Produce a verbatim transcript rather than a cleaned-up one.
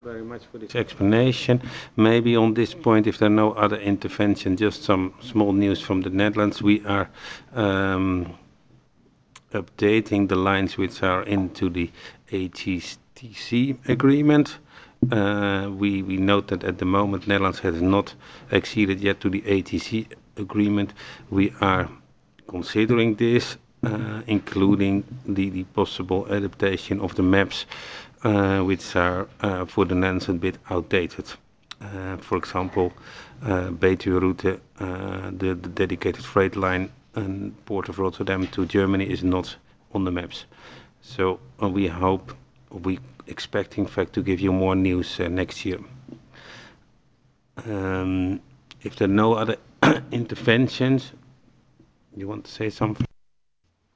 Very much for this explanation. Maybe on this point, if there are no other intervention, just some small news from the Netherlands. We are um, updating the lines which are into the A T C agreement. Uh, we, we note that at the moment Netherlands has not acceded yet to the A T C agreement. We are considering this, uh, including the, the possible adaptation of the maps, uh, which are uh, for the Netherlands a bit outdated. Uh, for example, uh, Betuwe-Route, uh, the, the dedicated freight line and Port of Rotterdam to Germany is not on the maps. So uh, we hope, we expect in fact to give you more news uh, next year. Um, if there are no other interventions, you want to say something?